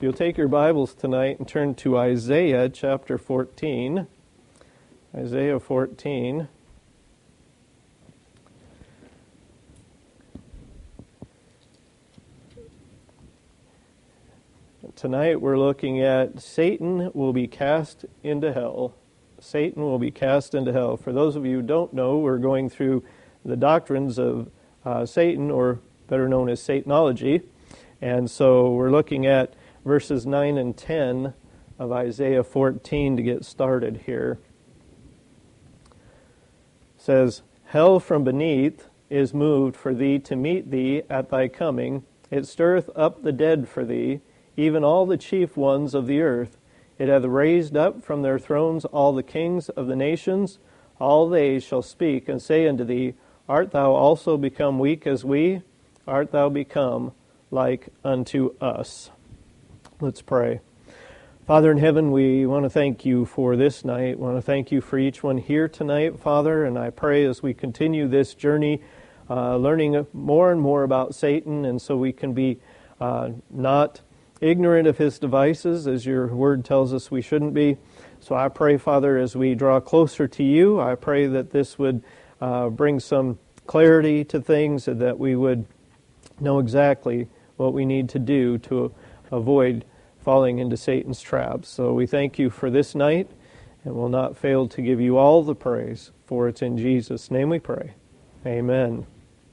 You'll take your Bibles tonight and turn to Isaiah chapter 14. Isaiah 14. Tonight we're looking at Satan will be cast into hell. Satan will be cast into hell. For those of you who don't know, we're going through the doctrines of Satan, or better known as Satanology. And so we're looking at verses 9 and 10 of Isaiah 14 to get started here. It says, "Hell from beneath is moved for thee to meet thee at thy coming. It stirreth up the dead for thee, even all the chief ones of the earth. It hath raised up from their thrones all the kings of the nations. All they shall speak and say unto thee, Art thou also become weak as we? Art thou become like unto us?" Let's pray. Father in heaven, we want to thank you for this night. We want to thank you for each one here tonight, Father, and I pray as we continue this journey, learning more and more about Satan, and so we can be not ignorant of his devices, as your word tells us we shouldn't be. So I pray, Father, as we draw closer to you, I pray that this would bring some clarity to things, and that we would know exactly what we need to do to avoid falling into Satan's traps. So we thank you for this night, and will not fail to give you all the praise, for it's in Jesus' name we pray. Amen.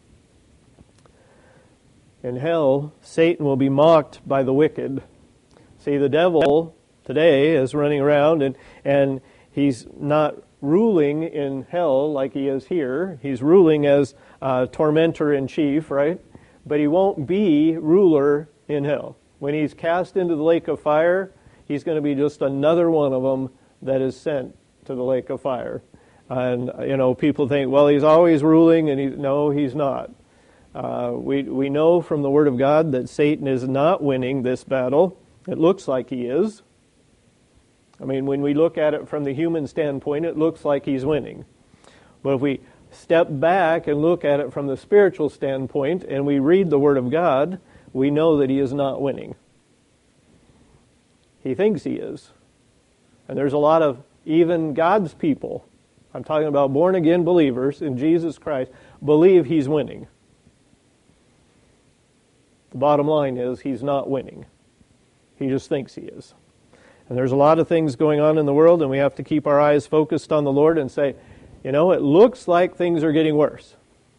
In hell, Satan will be mocked by the wicked. See, the devil today is running around, and he's not ruling in hell like he is here. He's ruling as tormentor in chief, right? But he won't be ruler in hell. When he's cast into the lake of fire, he's going to be just another one of them that is sent to the lake of fire. And, people think, well, he's always ruling, and no, he's not. We know from the Word of God that Satan is not winning this battle. It looks like he is. I mean, when we look at it from the human standpoint, it looks like he's winning. But if we step back and look at it from the spiritual standpoint, and we read the Word of God, we know that he is not winning. He thinks he is. And there's a lot of even God's people, I'm talking about born-again believers in Jesus Christ, believe he's winning. The bottom line is he's not winning. He just thinks he is. And there's a lot of things going on in the world, and we have to keep our eyes focused on the Lord and say, it looks like things are getting worse.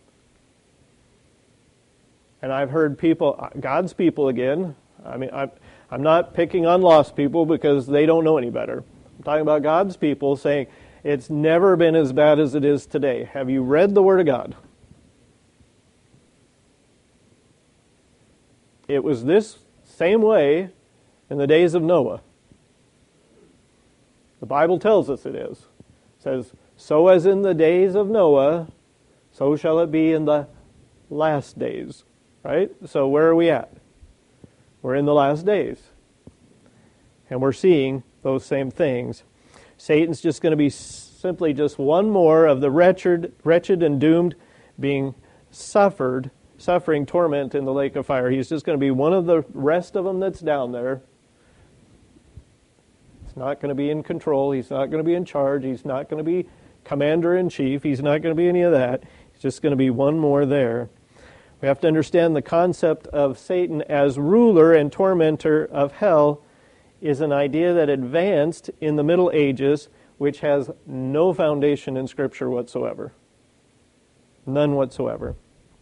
And I've heard people, God's people again, I'm not picking on lost people because they don't know any better. I'm talking about God's people saying, it's never been as bad as it is today. Have you read the Word of God? It was this same way in the days of Noah. The Bible tells us it is. It says, so as in the days of Noah, so shall it be in the last days. Right? So where are we at? We're in the last days. And we're seeing those same things. Satan's just going to be simply just one more of the wretched and doomed being suffering torment in the lake of fire. He's just going to be one of the rest of them that's down there. He's not going to be in control. He's not going to be in charge. He's not going to be commander-in-chief. He's not going to be any of that. He's just going to be one more there. We have to understand the concept of Satan as ruler and tormentor of hell is an idea that advanced in the Middle Ages, which has no foundation in Scripture whatsoever. None whatsoever.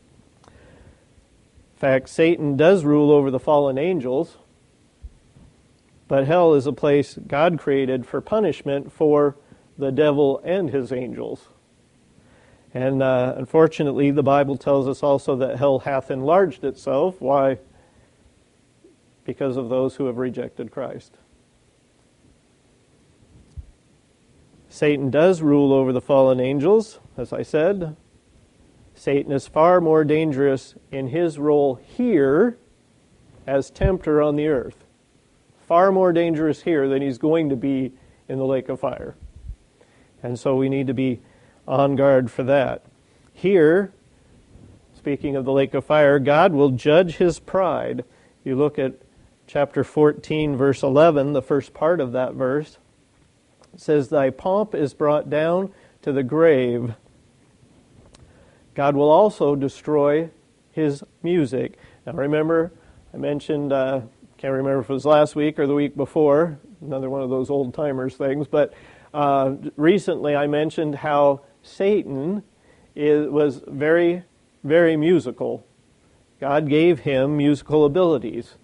In fact, Satan does rule over the fallen angels, but hell is a place God created for punishment for the devil and his angels. And unfortunately, the Bible tells us also that hell hath enlarged itself. Why? Because of those who have rejected Christ. Satan does rule over the fallen angels, as I said. Satan is far more dangerous in his role here as tempter on the earth. Far more dangerous here than he's going to be in the lake of fire. And so we need to be on guard for that. Here, speaking of the lake of fire, God will judge his pride. You look at chapter 14, verse 11, the first part of that verse, says, "Thy pomp is brought down to the grave." God will also destroy his music. Now remember, I mentioned, can't remember if it was last week or the week before, another one of those old-timers things, but recently I mentioned how Satan was very, very musical. God gave him musical abilities.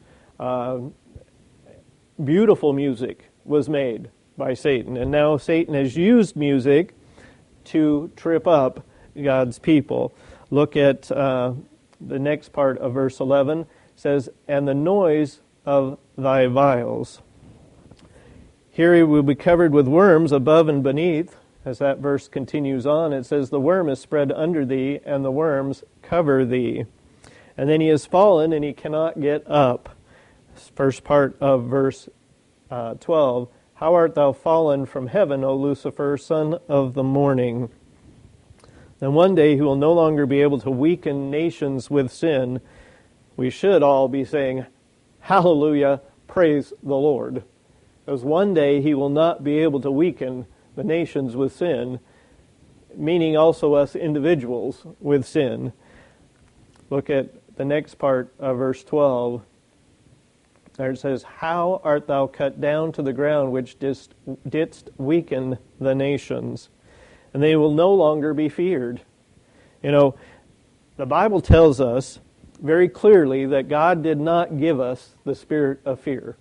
Beautiful music was made by Satan, and now Satan has used music to trip up God's people. Look at the next part of verse 11. It says, "And the noise of thy viols." Here he will be covered with worms above and beneath. As that verse continues on, it says, "The worm is spread under thee, and the worms cover thee." And then he has fallen, and he cannot get up. This first part of verse 12. "How art thou fallen from heaven, O Lucifer, son of the morning?" Then one day he will no longer be able to weaken nations with sin. We should all be saying, "Hallelujah, praise the Lord." Because one day he will not be able to weaken the nations with sin, meaning also us individuals with sin. Look at the next part of verse 12. There it says, "How art thou cut down to the ground, which didst weaken the nations?" And they will no longer be feared. You know, the Bible tells us very clearly that God did not give us the spirit of fear.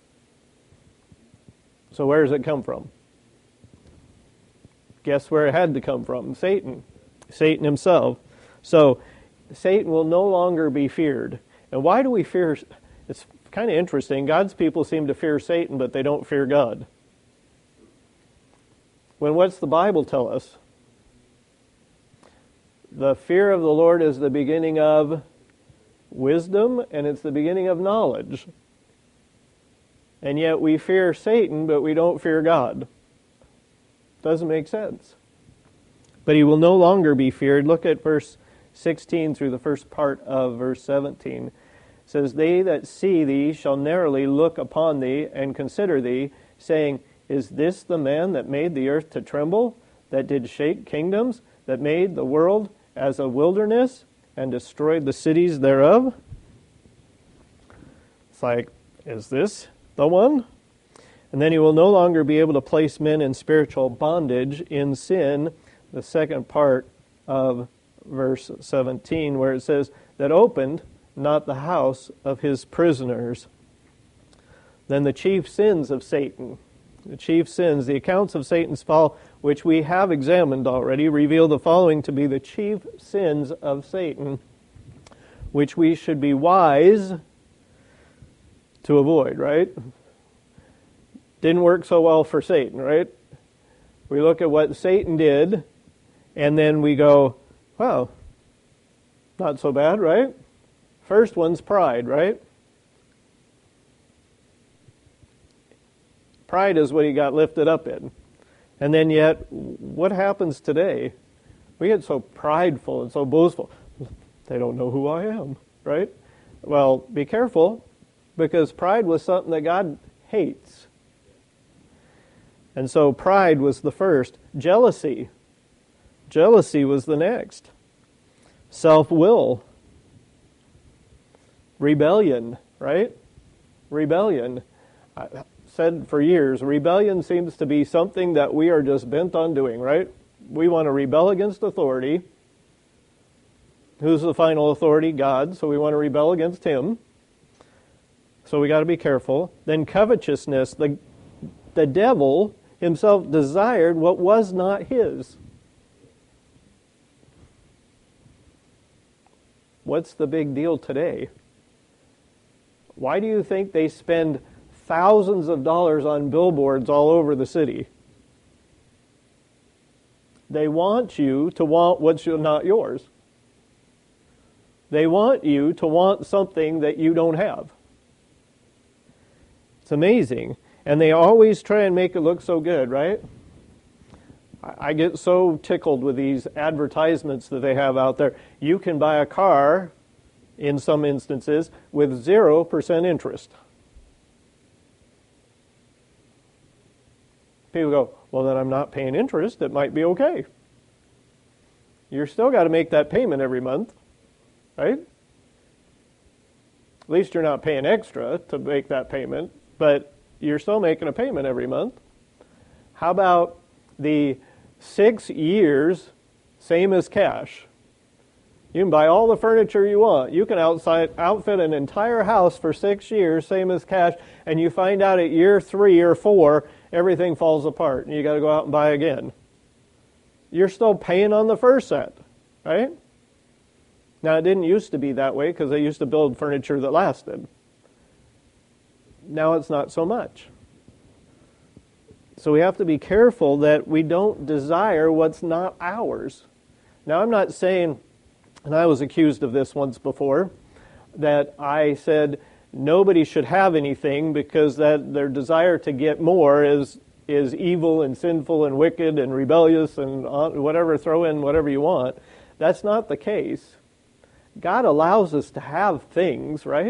So where does it come from? Guess where it had to come from? Satan. Satan himself. So Satan will no longer be feared. And why do we fear? It's kind of interesting. God's people seem to fear Satan, but they don't fear God. When what's the Bible tell us? The fear of the Lord is the beginning of wisdom, and it's the beginning of knowledge. And yet we fear Satan, but we don't fear God. Doesn't make sense. But he will no longer be feared. Look at verse 16 through the first part of verse 17. It says, "They that see thee shall narrowly look upon thee and consider thee, saying, Is this the man that made the earth to tremble, that did shake kingdoms, that made the world as a wilderness, and destroyed the cities thereof?" It's like, is this the one? And then he will no longer be able to place men in spiritual bondage in sin, the second part of verse 17, where it says, "That opened not the house of his prisoners." Then the chief sins of Satan. The chief sins, the accounts of Satan's fall, which we have examined already, reveal the following to be the chief sins of Satan, which we should be wise to avoid, right? Didn't work so well for Satan, right? We look at what Satan did, and then we go, wow, not so bad, right? First one's pride, right? Pride is what he got lifted up in. And then yet, what happens today? We get so prideful and so boastful. They don't know who I am, right? Well, be careful, because pride was something that God hates. And so pride was the first. Jealousy. Jealousy was the next. Self-will. Rebellion, right? Rebellion. I said for years, rebellion seems to be something that we are just bent on doing, right? We want to rebel against authority. Who's the final authority? God. So we want to rebel against him. So we got to be careful. Then covetousness. The devil himself desired what was not his. What's the big deal today? Why do you think they spend thousands of dollars on billboards all over the city? They want you to want what's not yours. They want you to want something that you don't have. It's amazing. And they always try and make it look so good, right? I get so tickled with these advertisements that they have out there. You can buy a car, in some instances, with 0% interest. People go, well, then I'm not paying interest. It might be okay. You're still got to make that payment every month, right? At least you're not paying extra to make that payment, but you're still making a payment every month. How about the 6 years, same as cash? You can buy all the furniture you want. You can outfit an entire house for 6 years, same as cash, and you find out at year 3 or 4, everything falls apart, and you got to go out and buy again. You're still paying on the first set, right? Now, it didn't used to be that way because they used to build furniture that lasted. Now it's not so much. So we have to be careful that we don't desire what's not ours. Now, I'm not saying, and I was accused of this once before, that I said nobody should have anything because that their desire to get more is evil and sinful and wicked and rebellious and whatever, throw in whatever you want. That's not the case. God allows us to have things, right?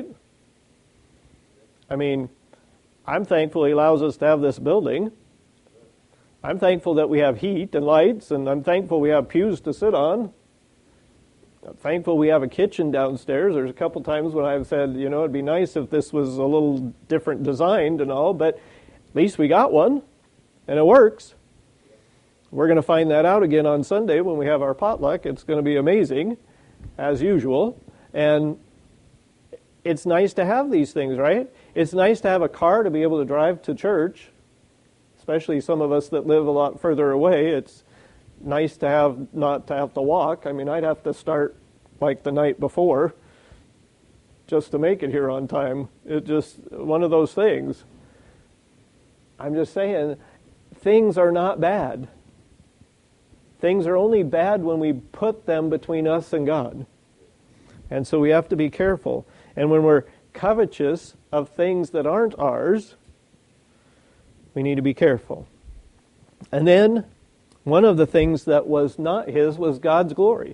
I mean, I'm thankful He allows us to have this building. I'm thankful that we have heat and lights, and I'm thankful we have pews to sit on. I'm thankful we have a kitchen downstairs. There's a couple times when I've said, it'd be nice if this was a little different designed and all, but at least we got one, and it works. We're going to find that out again on Sunday when we have our potluck. It's going to be amazing, as usual. And it's nice to have these things, right? It's nice to have a car to be able to drive to church, especially some of us that live a lot further away. It's nice to have not to have to walk. I mean, I'd have to start like the night before just to make it here on time. It's just one of those things. I'm just saying, things are not bad. Things are only bad when we put them between us and God. And so we have to be careful. And when we're covetous of things that aren't ours, we need to be careful. And then, one of the things that was not His was God's glory.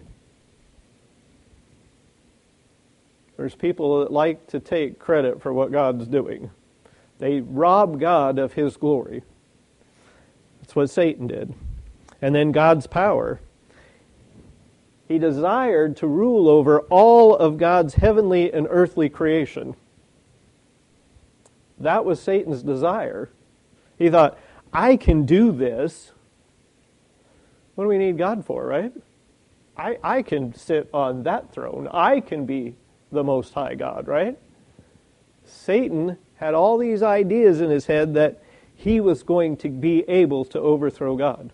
There's people that like to take credit for what God's doing. They rob God of His glory. That's what Satan did. And then God's power. He desired to rule over all of God's heavenly and earthly creation. That was Satan's desire. He thought, I can do this. What do we need God for, right? I can sit on that throne. I can be the Most High God, right? Satan had all these ideas in his head that he was going to be able to overthrow God.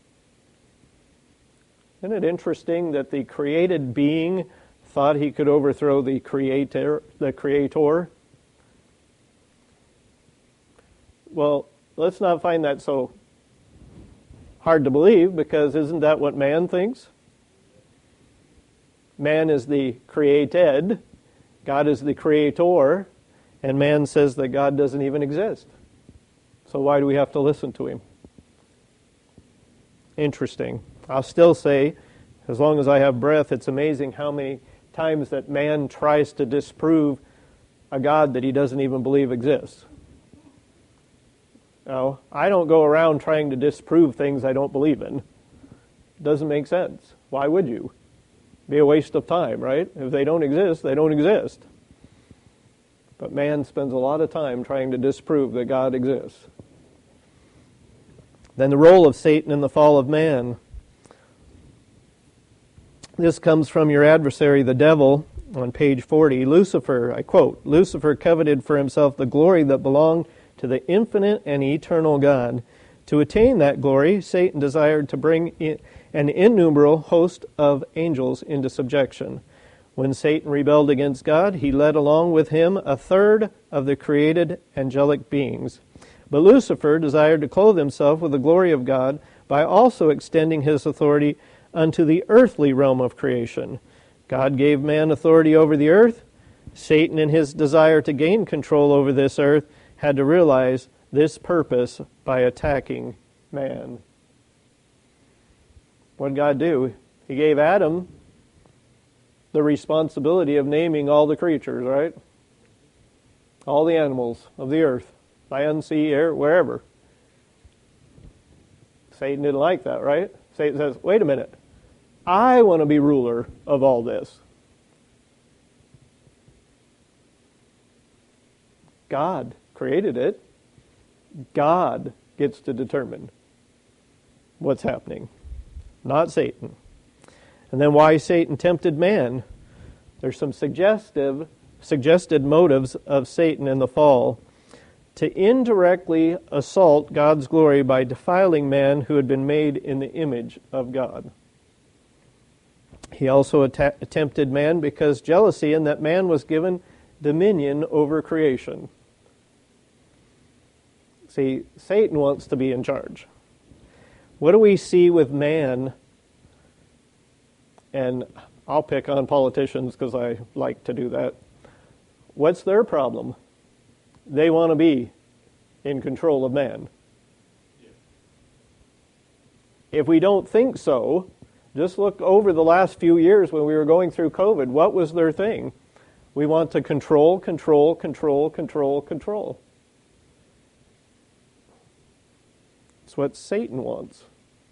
Isn't it interesting that the created being thought he could overthrow the Creator? Well, let's not find that so hard to believe, because isn't that what man thinks? Man is the created, God is the creator, and man says that God doesn't even exist. So why do we have to listen to him? Interesting. I'll still say, as long as I have breath, it's amazing how many times that man tries to disprove a God that he doesn't even believe exists. Now, I don't go around trying to disprove things I don't believe in. It doesn't make sense. Why would you? It'd be a waste of time, right? If they don't exist, they don't exist. But man spends a lot of time trying to disprove that God exists. Then the role of Satan in the fall of man. This comes from your adversary, the devil, on page 40. Lucifer, I quote, Lucifer coveted for himself the glory that belonged to the infinite and eternal God. To attain that glory, Satan desired to bring an innumerable host of angels into subjection. When Satan rebelled against God, he led along with him a third of the created angelic beings. But Lucifer desired to clothe himself with the glory of God by also extending his authority unto the earthly realm of creation. God gave man authority over the earth. Satan, in his desire to gain control over this earth, had to realize this purpose by attacking man. What did God do? He gave Adam the responsibility of naming all the creatures, right? All the animals of the earth, land, sea, air, wherever. Satan didn't like that, right? Satan says, wait a minute. I want to be ruler of all this. God created it. God gets to determine what's happening, not Satan. And then why Satan tempted man. There's some suggested motives of Satan in the fall to indirectly assault God's glory by defiling man who had been made in the image of God. He also tempted man because jealousy, and that man was given dominion over creation. See, Satan wants to be in charge. What do we see with man? And I'll pick on politicians because I like to do that. What's their problem? They want to be in control of man. If we don't think so, just look over the last few years when we were going through COVID. What was their thing? We want to control, control, control, control, control. It's what Satan wants.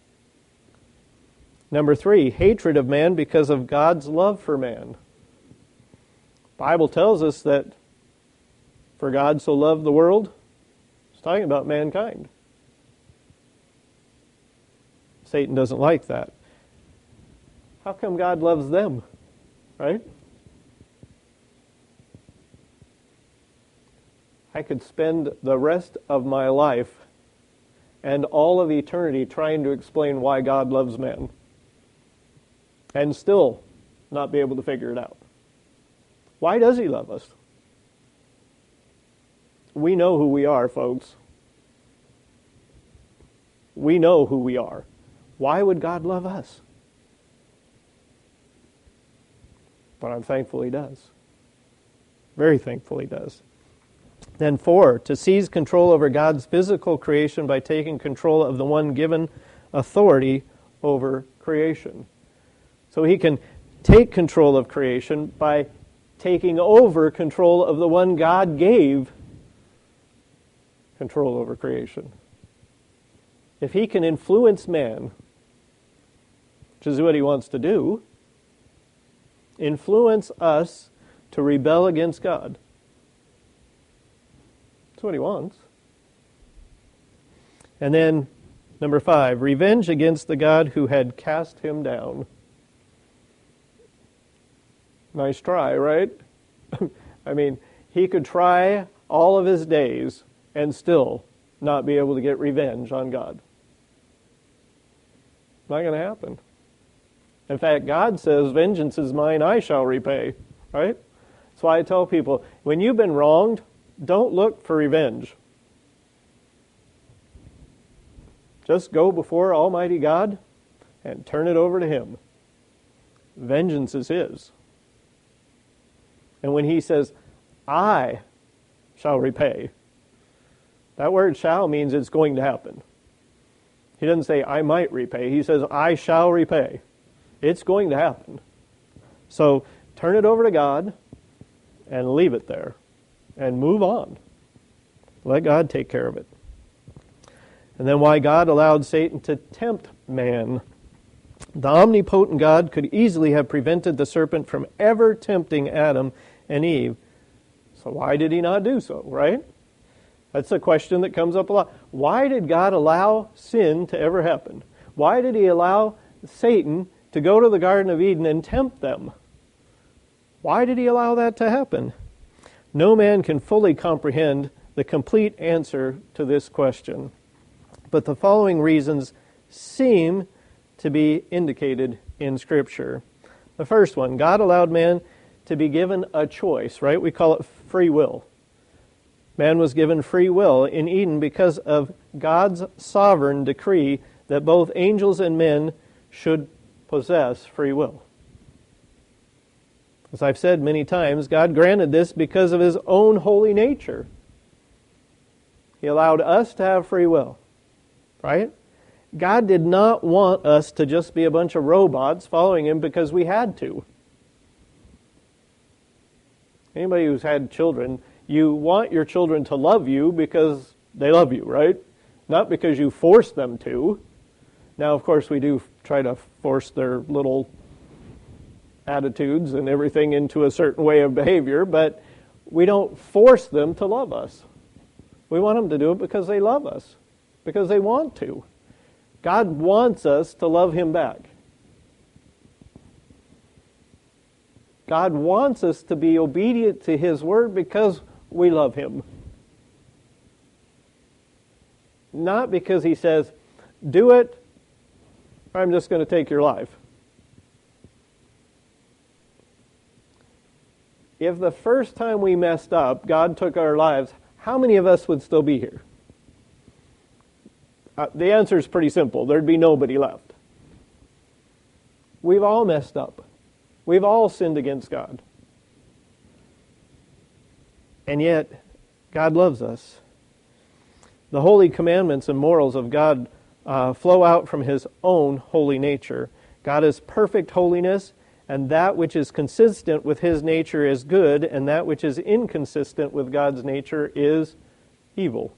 Number 3, hatred of man because of God's love for man. The Bible tells us that for God so loved the world, it's talking about mankind. Satan doesn't like that. How come God loves them? Right? I could spend the rest of my life and all of eternity trying to explain why God loves man, and still not be able to figure it out. Why does He love us? We know who we are, folks. We know who we are. Why would God love us? But I'm thankful He does. Very thankful He does. Then 4, to seize control over God's physical creation by taking control of the one given authority over creation. So He can take control of creation by taking over control of the one God gave control over creation. If He can influence man, which is what He wants to do, influence us to rebel against God. That's what He wants. And then, number 5, revenge against the God who had cast him down. Nice try, right? I mean, he could try all of his days and still not be able to get revenge on God. Not going to happen. In fact, God says, vengeance is mine, I shall repay. Right? That's why I tell people, when you've been wronged, don't look for revenge. Just go before Almighty God and turn it over to Him. Vengeance is His. And when He says, I shall repay, that word shall means it's going to happen. He doesn't say, I might repay. He says, I shall repay. It's going to happen. So turn it over to God and leave it there and move on. Let God take care of it. And then why God allowed Satan to tempt man. The omnipotent God could easily have prevented the serpent from ever tempting Adam and Eve. So why did He not do so, right? That's a question that comes up a lot. Why did God allow sin to ever happen? Why did He allow Satan to go to the Garden of Eden and tempt them? Why did He allow that to happen? No man can fully comprehend the complete answer to this question. But the following reasons seem to be indicated in Scripture. The first one, God allowed man to be given a choice, right? We call it free will. Man was given free will in Eden because of God's sovereign decree that both angels and men should possess free will. As I've said many times, God granted this because of His own holy nature. He allowed us to have free will, right? God did not want us to just be a bunch of robots following Him because we had to. Anybody who's had children, you want your children to love you because they love you, right? Not because you force them to. Now, of course, we do try to force their little attitudes and everything into a certain way of behavior, but we don't force them to love us. We want them to do it because they love us, because they want to. God wants us to love Him back. God wants us to be obedient to His Word because we love Him. Not because He says, do it, or I'm just going to take your life. If the first time we messed up, God took our lives, how many of us would still be here? The answer is pretty simple. There'd be nobody left. We've all messed up. We've all sinned against God. And yet, God loves us. The holy commandments and morals of God flow out from His own holy nature. God is perfect holiness, and that which is consistent with His nature is good, and that which is inconsistent with God's nature is evil.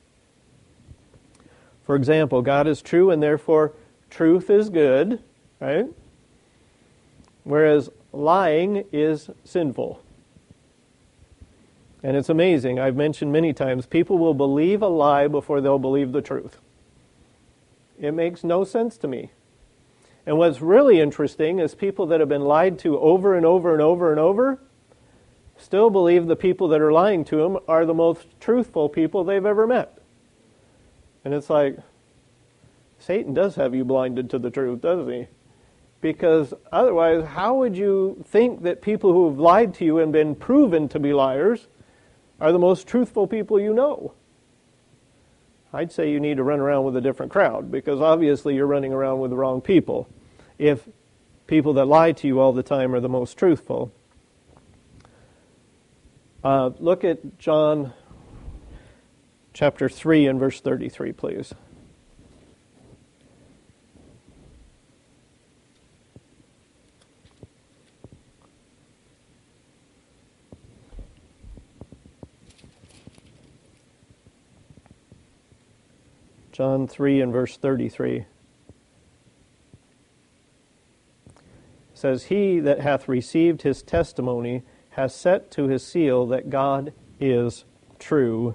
For example, God is true, and therefore truth is good, right? Whereas lying is sinful. And it's amazing, I've mentioned many times, people will believe a lie before they'll believe the truth. It makes no sense to me. And what's really interesting is people that have been lied to over and over and over and over still believe the people that are lying to them are the most truthful people they've ever met. And it's like, Satan does have you blinded to the truth, doesn't he? Because otherwise, how would you think that people who have lied to you and been proven to be liars are the most truthful people you know? I'd say you need to run around with a different crowd, because obviously you're running around with the wrong people if people that lie to you all the time are the most truthful. Look at John chapter 3 and verse 33, please. John 3 and verse 33 says, "He that hath received His testimony hath set to his seal that God is true."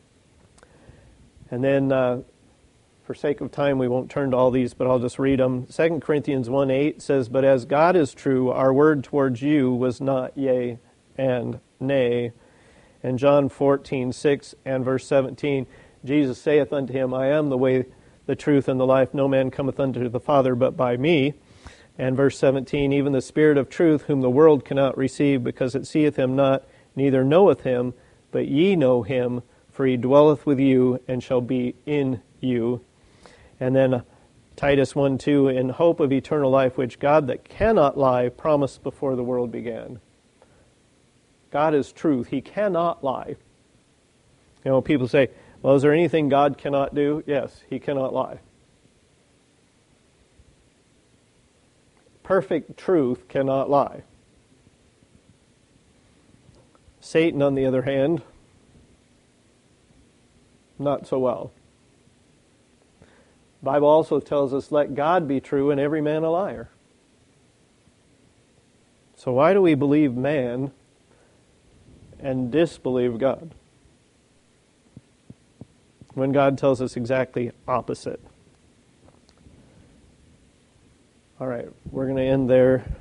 And then, for sake of time, we won't turn to all these, but I'll just read them. 2 Corinthians 1:8 says, "But as God is true, our word towards you was not yea and nay." And John 14:6 and verse 17, Jesus saith unto him, "I am the way, the truth, and the life. No man cometh unto the Father but by me." And verse 17, "Even the Spirit of truth, whom the world cannot receive, because it seeth Him not, neither knoweth Him, but ye know Him, for He dwelleth with you, and shall be in you." And then Titus 1:2, "In hope of eternal life, which God that cannot lie promised before the world began." God is truth. He cannot lie. You know, people say, well, is there anything God cannot do? Yes, He cannot lie. Perfect truth cannot lie. Satan, on the other hand, not so well. The Bible also tells us, let God be true and every man a liar. So why do we believe man and disbelieve God when God tells us exactly opposite? All right, we're going to end there.